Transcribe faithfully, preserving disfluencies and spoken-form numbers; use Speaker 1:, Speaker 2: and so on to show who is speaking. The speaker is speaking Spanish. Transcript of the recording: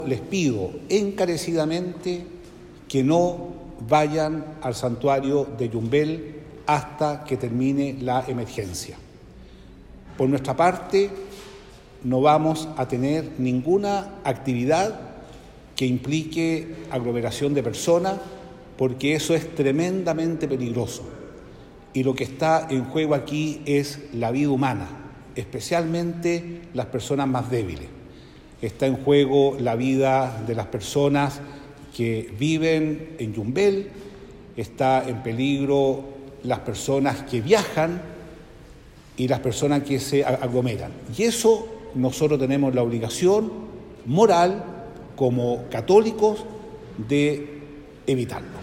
Speaker 1: Les pido encarecidamente que no vayan al santuario de Yumbel hasta que termine la emergencia. Por nuestra parte, no vamos a tener ninguna actividad que implique aglomeración de personas, porque eso es tremendamente peligroso. Y lo que está en juego aquí es la vida humana, especialmente las personas más débiles. Está en juego la vida de las personas que viven en Yumbel, está en peligro las personas que viajan y las personas que se aglomeran. Y eso nosotros tenemos la obligación moral, como católicos, de evitarlo.